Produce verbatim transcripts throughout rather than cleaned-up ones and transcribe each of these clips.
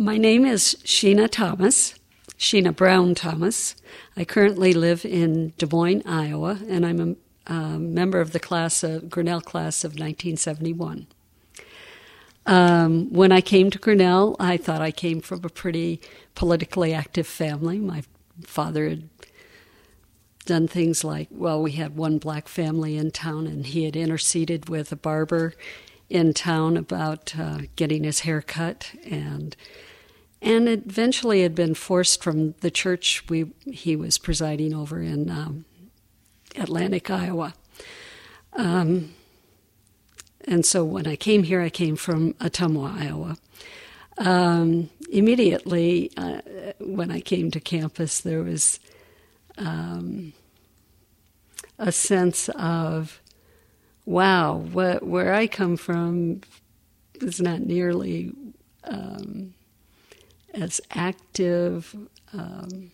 My name is Sheena Thomas, Sheena Brown Thomas. I currently live in Des Moines, Iowa, and I'm a uh, member of the class of Grinnell class of nineteen seventy-one. Um, when I came to Grinnell, I thought I came from a pretty politically active family. My father had done things like, well, we had one black family in town, and he had interceded with a barber in town about uh, getting his hair cut, and and eventually had been forced from the church we he was presiding over in um, Atlantic, Iowa. Um, and so when I came here, I came from Ottumwa, Iowa. Um, immediately, uh, when I came to campus, there was um, a sense of, wow, what, where I come from is not nearly um, as active um,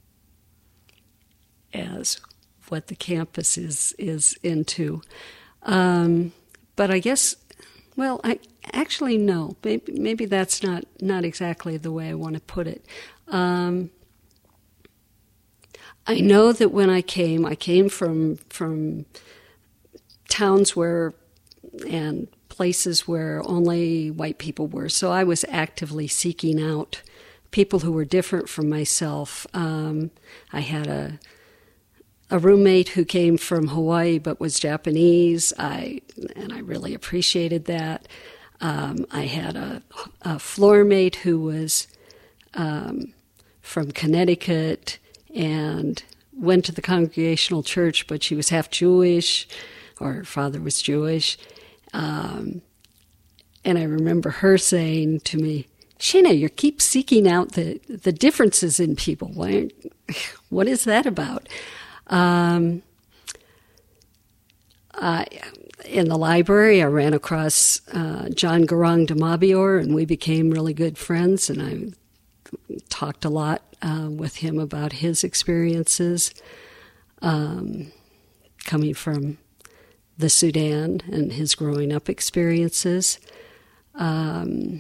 as what the campus is is into. Um, but I guess, well, I actually no. Maybe, maybe that's not, not exactly the way I want to put it. Um, I know that when I came, I came from from towns where and places where only white people were. So I was actively seeking out people who were different from myself. Um, I had a a roommate who came from Hawaii but was Japanese. I and I really appreciated that. Um, I had a, a floor mate who was um, from Connecticut and went to the Congregational Church, but she was half Jewish, or her father was Jewish. Um, and I remember her saying to me, Sheena, you keep seeking out the, the differences in people. Why, what is that about? Um, I, in the library, I ran across uh, John Garang de Mabior, and we became really good friends, and I talked a lot uh, with him about his experiences um, coming from the Sudan and his growing up experiences. Um,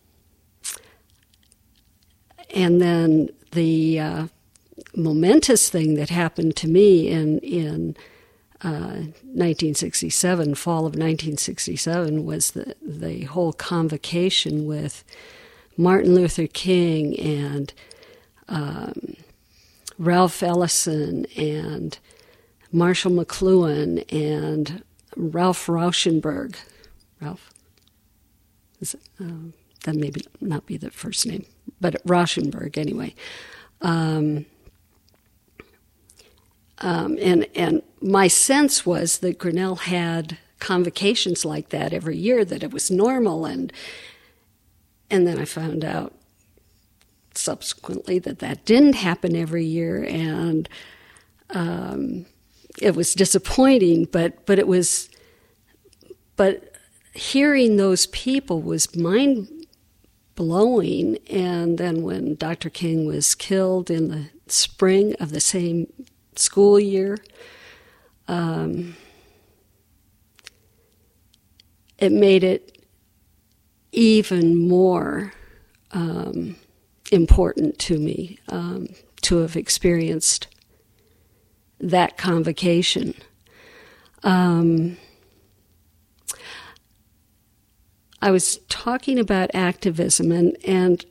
and then the uh, momentous thing that happened to me in in uh, nineteen sixty-seven, fall of nineteen sixty-seven, was the the whole convocation with Martin Luther King and um, Ralph Ellison and Marshall McLuhan and Ralph Rauschenberg. Ralph? Is it, uh, that may be, not be the first name, but Rauschenberg anyway. Um, um, and and my sense was that Grinnell had convocations like that every year, that it was normal, and and then I found out subsequently that that didn't happen every year, and um, it was disappointing, but but it was, but hearing those people was mind-blowing. And then when Doctor King was killed in the spring of the same school year, um, it made it even more um, important to me um, to have experienced that convocation. Um, I was talking about activism, and, and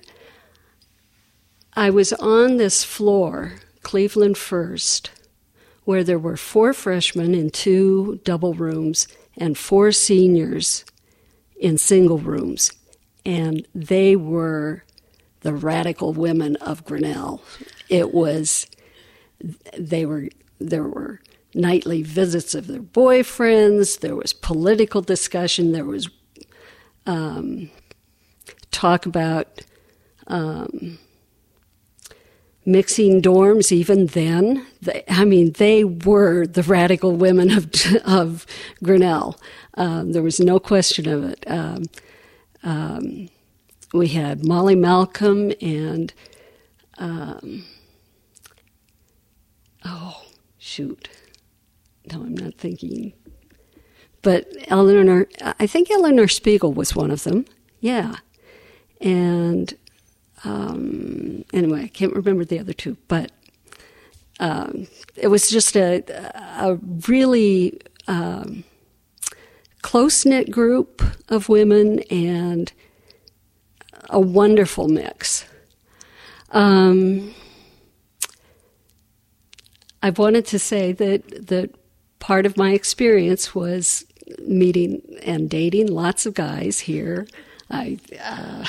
I was on this floor, Cleveland First, where there were four freshmen in two double rooms and four seniors in single rooms, and they were the radical women of Grinnell. It was, they were, there were nightly visits of their boyfriends, there was political discussion, there was um, talk about um, mixing dorms even then. They, I mean, they were the radical women of, of Grinnell. Um, there was no question of it. Um, um, we had Molly Malcolm and, um, oh, shoot. No, I'm not thinking. But Eleanor, I think Eleanor Spiegel was one of them. Yeah. And um, anyway, I can't remember the other two, but um, it was just a, a really um, close-knit group of women and a wonderful mix. Um, I've wanted to say that, that part of my experience was meeting and dating lots of guys here. I uh,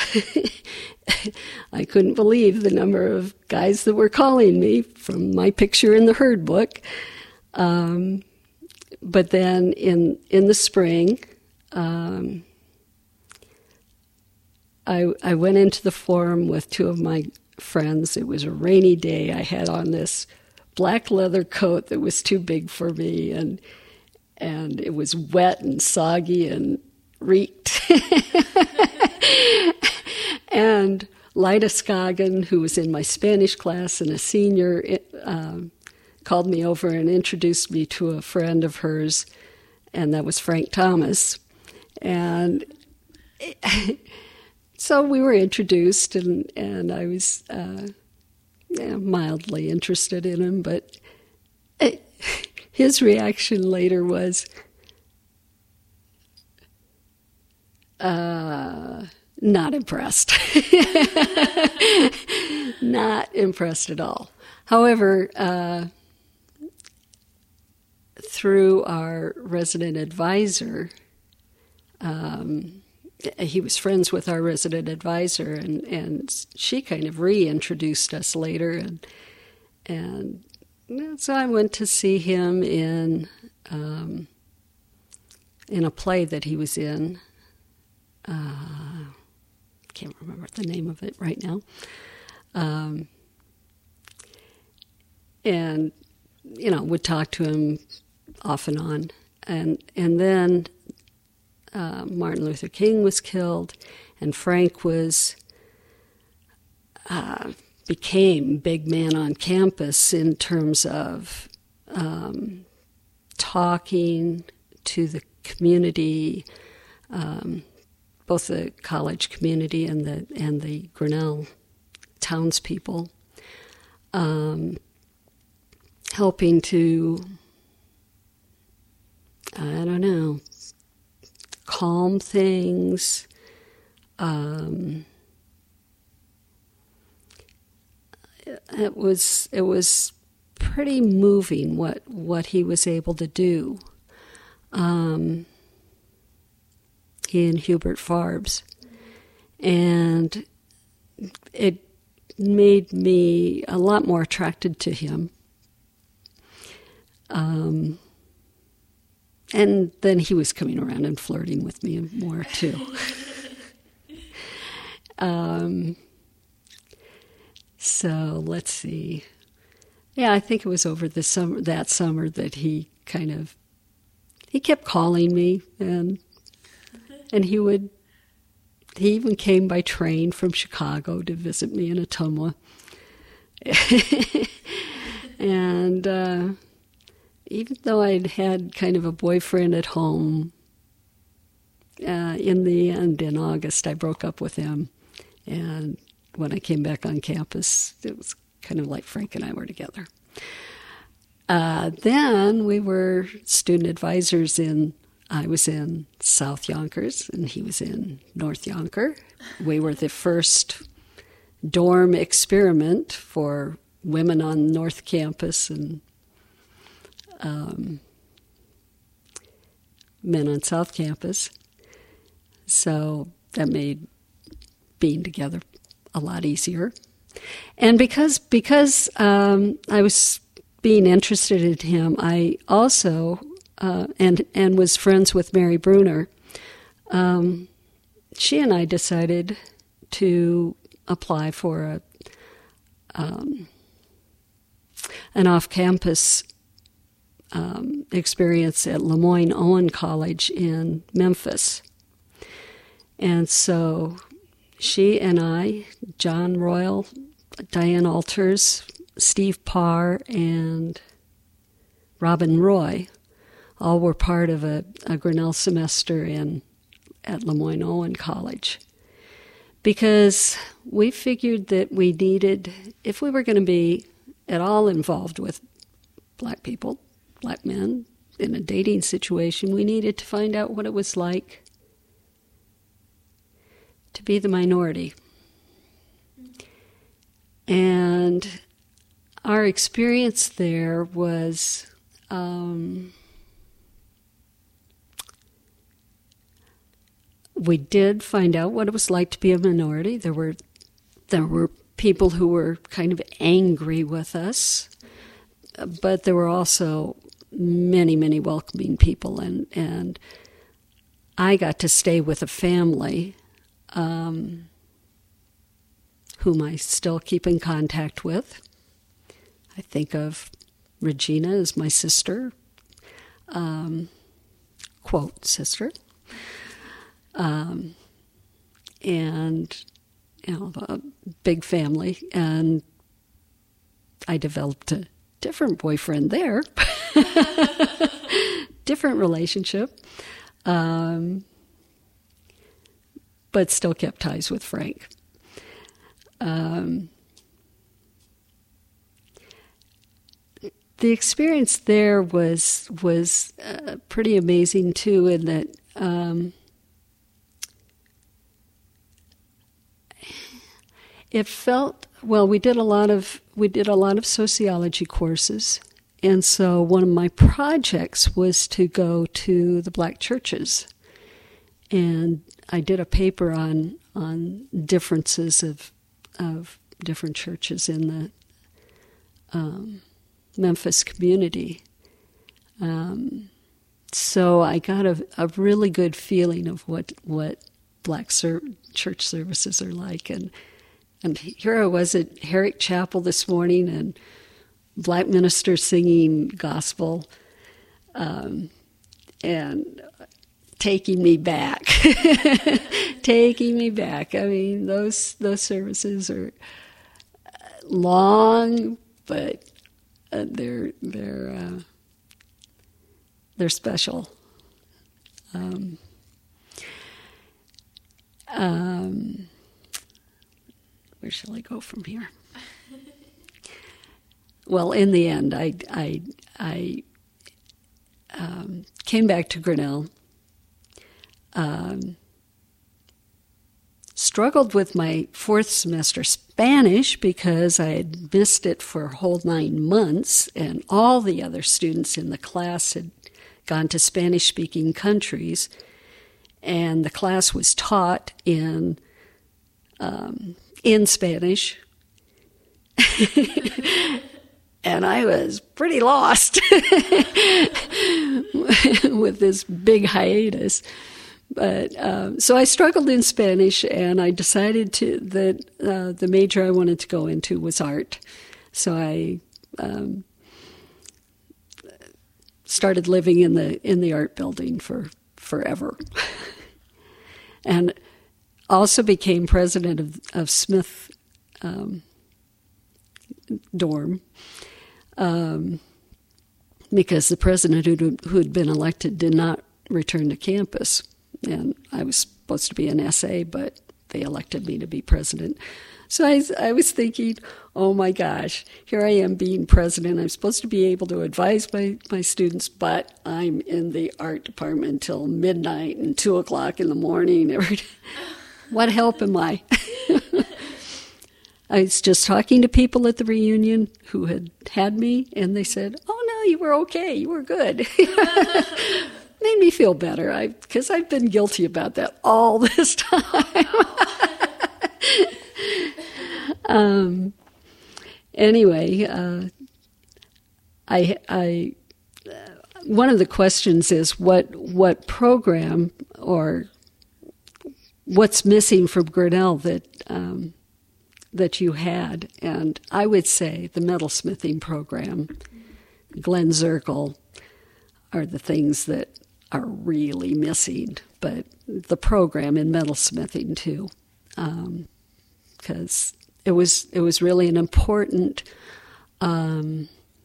I couldn't believe the number of guys that were calling me from my picture in the Herd book. Um, but then in in the spring, um, I I went into the forum with two of my friends. It was a rainy day. I had on this black leather coat that was too big for me, and and it was wet and soggy and reeked. And Lyda Scoggin, who was in my Spanish class and a senior, um, called me over and introduced me to a friend of hers, and that was Frank Thomas. And so we were introduced, and, and I was uh, yeah, mildly interested in him, but it, his reaction later was, uh, not impressed. Not impressed at all. However, uh, through our resident advisor, um, he was friends with our resident advisor, and, and she kind of reintroduced us later, and and so I went to see him in um, in a play that he was in. Uh, can't remember the name of it right now. Um, and, you know, would talk to him off and on. And and then uh, Martin Luther King was killed, and Frank was uh, became big man on campus in terms of um, talking to the community, um, both the college community and the and the Grinnell townspeople, um, helping to, I don't know, calm things. Um, it was it was pretty moving what what he was able to do. Um, he and Hubert Farbs, and it made me a lot more attracted to him. Um, and then he was coming around and flirting with me more too. um, so let's see. Yeah, I think it was over the summer, that summer, that he kind of he kept calling me, and and he would. He even came by train from Chicago to visit me in Ottumwa. And uh, even though I'd had kind of a boyfriend at home, uh, in the end, in August, I broke up with him. And when I came back on campus, it was kind of like Frank and I were together. Uh, then we were student advisors in I was in South Yonkers, and he was in North Yonker. We were the first dorm experiment for women on North Campus and um, men on South Campus. So that made being together a lot easier. And because because um, I was being interested in him, I also... Uh, and and was friends with Mary Bruner, um, she and I decided to apply for a um, an off-campus um, experience at Lemoyne-Owen College in Memphis. And so she and I, John Royal, Diane Alters, Steve Parr, and Robin Roy, all were part of a, a Grinnell semester in at Lemoyne-Owen College. because we figured that we needed, if we were going to be at all involved with black people, black men, in a dating situation, we needed to find out what it was like to be the minority. And our experience there was um, we did find out what it was like to be a minority. There were there were people who were kind of angry with us, but there were also many, many welcoming people, and and I got to stay with a family um, whom I still keep in contact with. I think of Regina as my sister, um, quote, sister. Um, and, you know, a big family. And I developed a different boyfriend there, different relationship, um, but still kept ties with Frank. Um, the experience there was was uh, pretty amazing too, in that um, it felt well. We did a lot of we did a lot of sociology courses, and so one of my projects was to go to the black churches, and I did a paper on on differences of of different churches in the um, Memphis community. Um, so I got a, a really good feeling of what what black ser- church services are like, and and here I was at Herrick Chapel this morning, and black ministers singing gospel, um, and taking me back, taking me back. I mean, those those services are long, but uh, they're they're uh, they're special. Um, um, where shall I go from here? Well, in the end, I I I um, came back to Grinnell. Um, struggled with my fourth semester Spanish because I had missed it for a whole nine months, and all the other students in the class had gone to Spanish-speaking countries, and the class was taught in um, in Spanish, and I was pretty lost with this big hiatus. But um, so I struggled in Spanish, and I decided to that uh, the major I wanted to go into was art. So I um, started living in the in the art building for forever, and also became president of of Smith um, dorm um, because the president who who had been elected did not return to campus. And I was supposed to be an S A, but they elected me to be president. So I, I was thinking, oh my gosh, here I am being president. I'm supposed to be able to advise my, my students, but I'm in the art department until midnight and two o'clock in the morning. Every day. What help am I? I was just talking to people at the reunion who had had me, and they said, oh no, you were okay, you were good. Made me feel better, I because I've been guilty about that all this time. um, anyway, uh, I, I uh, one of the questions is what what program or what's missing from Grinnell that um, that you had, and I would say the metalsmithing program, Glenn Zirkle, are the things that are really missing, but the program in metalsmithing too, because um, it was it was really an important. Um,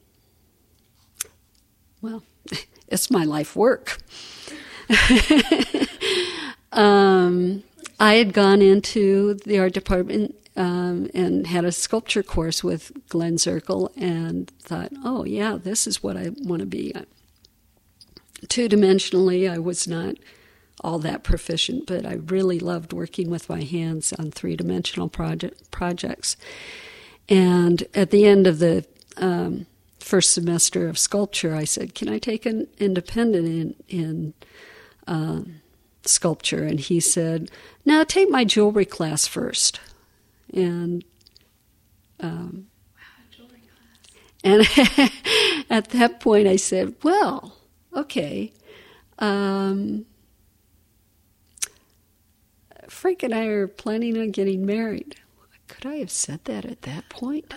well, it's my life work, um, I had gone into the art department um, and had a sculpture course with Glenn Zirkle and thought, oh, yeah, this is what I want to be. Two-dimensionally, I was not all that proficient, but I really loved working with my hands on three-dimensional project, projects. And at the end of the um, first semester of sculpture, I said, can I take an independent in, in uh, sculpture? And he said, no, take my jewelry class first. And um, wow, jewelry class. And at that point, I said, well, okay. Um, Frank and I are planning on getting married. Could I have said that at that point?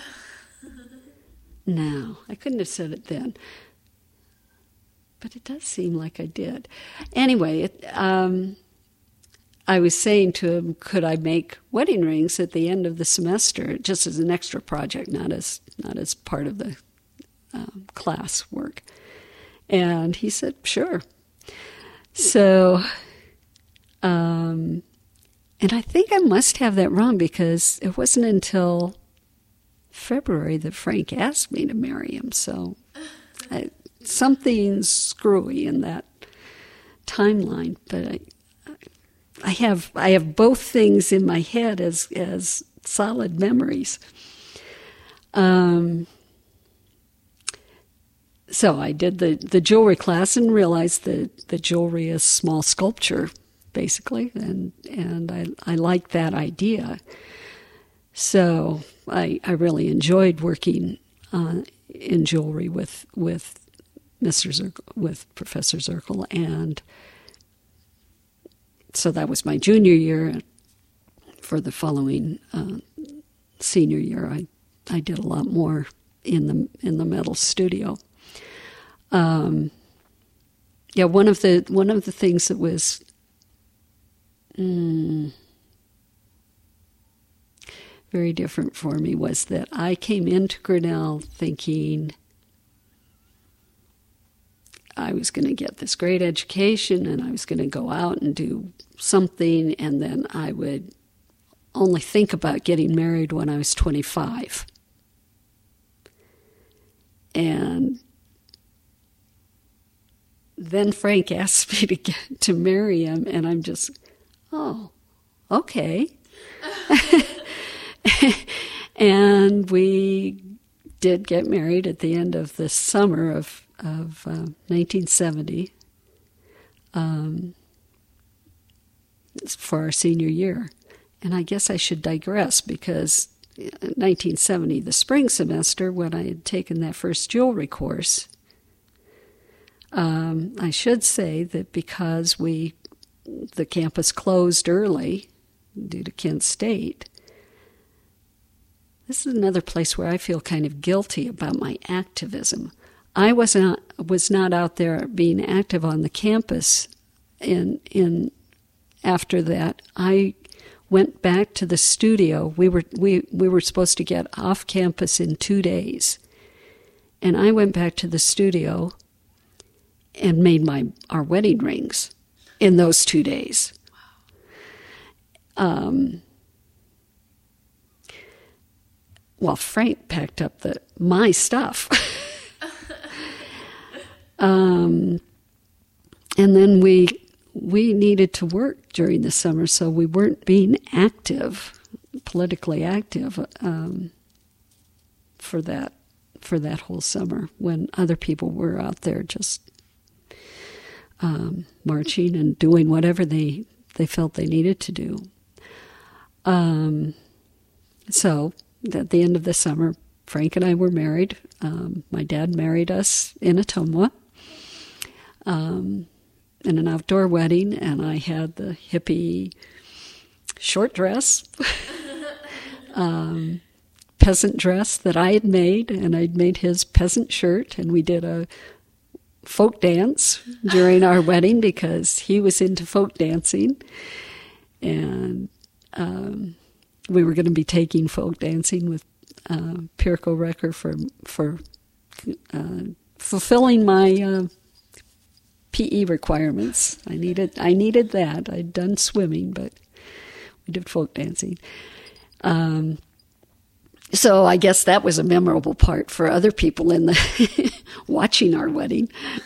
No, I couldn't have said it then. But it does seem like I did. Anyway, it, um, I was saying to him, could I make wedding rings at the end of the semester, just as an extra project, not as not as part of the um, class work? And he said, sure. So, um, and I think I must have that wrong because it wasn't until February that Frank asked me to marry him. So I, something's screwy in that timeline. But I, I have I have both things in my head as as solid memories. Um. So I did the, the jewelry class and realized that the jewelry is small sculpture, basically, and and I I liked that idea. So I I really enjoyed working uh, in jewelry with with Mister Zirkle, with Professor Zirkle, and so that was my junior year. For the following uh, senior year, I I did a lot more in the in the metal studio. Um, yeah, one of the one of the things that was mm, very different for me was that I came into Grinnell thinking I was going to get this great education and I was going to go out and do something, and then I would only think about getting married when I was twenty-five. And then Frank asked me to get to marry him, and I'm just, oh, okay. And we did get married at the end of the summer of of uh, nineteen seventy, um, for our senior year. And I guess I should digress because in nineteen seventy, the spring semester, when I had taken that first jewelry course, Um, I should say that because we, the campus closed early due to Kent State, this is another place where I feel kind of guilty about my activism. I was not was not out there being active on the campus. In in after that, I went back to the studio. We were we we were supposed to get off campus in two days, and I went back to the studio and made my our wedding rings in those two days. Um, while Frank packed up the my stuff. um, and then we we needed to work during the summer, so we weren't being active, politically active, um, for that for that whole summer when other people were out there just Um, marching and doing whatever they, they felt they needed to do. Um, so at the end of the summer, Frank and I were married. Um, my dad married us in Ottumwa um, in an outdoor wedding, and I had the hippie short dress, um, peasant dress that I had made, and I'd made his peasant shirt, and we did a folk dance during our wedding because he was into folk dancing, and um, we were going to be taking folk dancing with uh, Pirko Recker for for uh, fulfilling my uh, P E requirements. I needed I needed that. I'd done swimming, but I did folk dancing. Um, so I guess that was a memorable part for other people in the watching our wedding.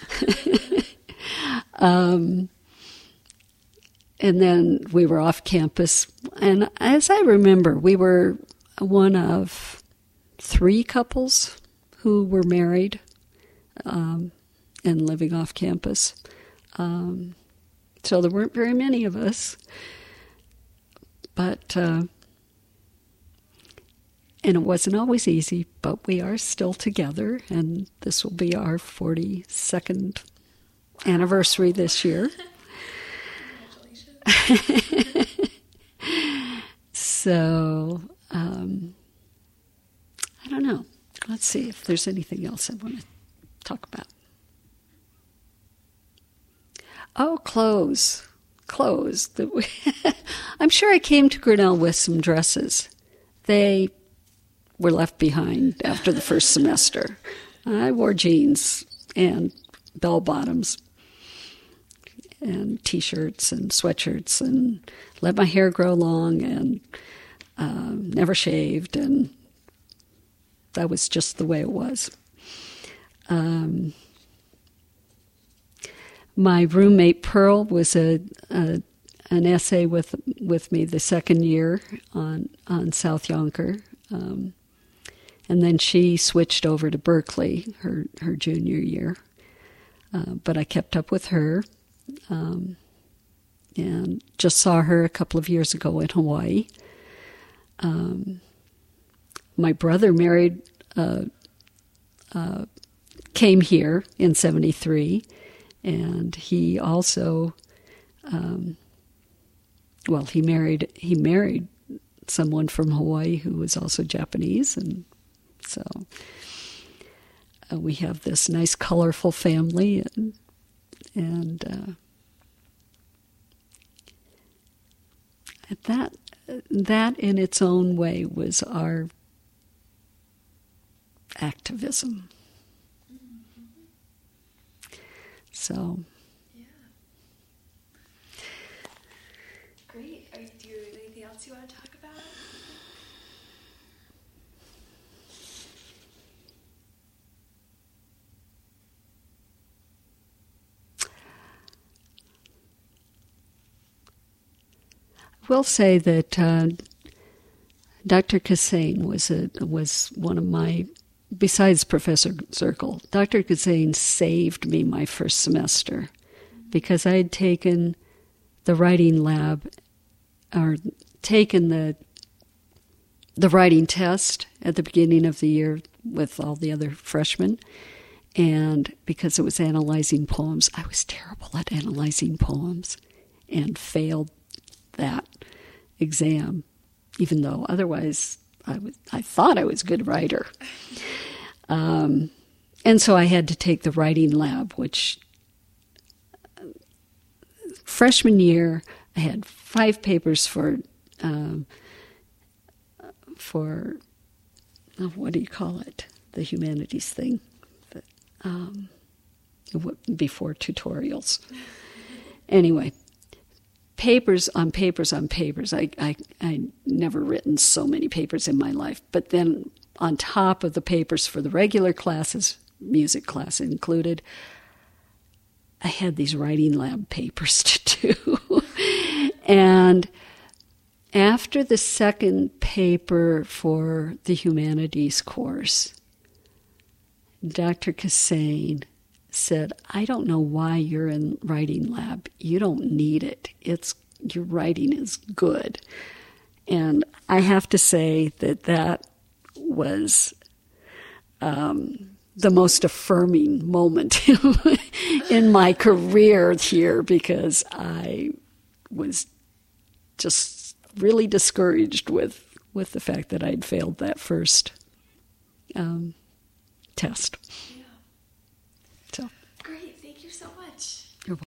um, and then we were off campus. And as I remember, we were one of three couples who were married um, and living off campus. Um, so there weren't very many of us. But, uh, and it wasn't always easy, but we are still together, and this will be our forty-second anniversary this year. Congratulations. So, um, I don't know. Let's see if there's anything else I want to talk about. Oh, clothes. Clothes. I'm sure I came to Grinnell with some dresses. They were left behind after the first semester. I wore jeans and bell-bottoms and T-shirts and sweatshirts and let my hair grow long and uh, never shaved, and that was just the way it was. Um, my roommate Pearl was a, a an essay with with me the second year on on South Yonker, um, and then she switched over to Berkeley her her junior year. Uh, but I kept up with her, um, and just saw her a couple of years ago in Hawaii. Um, my brother married, uh, uh, came here in seventy-three, and he also, um, well, he married he married someone from Hawaii who was also Japanese, and so uh, we have this nice, colorful family, and and uh, that that in its own way was our activism. So. Yeah. Great. Are, do you have anything else you want to talk about? I will say that uh, Doctor Kassain was a, was one of my, besides Professor Zirkle, Doctor Kassain saved me my first semester because I had taken the writing lab, or taken the the writing test at the beginning of the year with all the other freshmen, and because it was analyzing poems, I was terrible at analyzing poems and failed that exam, even though otherwise I, was, I thought I was a good writer. Um, and so I had to take the writing lab, which uh, freshman year I had five papers for, um, for oh, what do you call it? The humanities thing. But, um, before tutorials. Anyway. Papers on papers on papers. I, I I never written so many papers in my life. But then on top of the papers for the regular classes, music class included, I had these writing lab papers to do. And after the second paper for the humanities course, Doctor Kassain said, I don't know why you're in writing lab. You don't need it. It's your writing is good. And I have to say that that was um, the most affirming moment in my career here, because I was just really discouraged with, with the fact that I'd failed that first um, test. Yeah.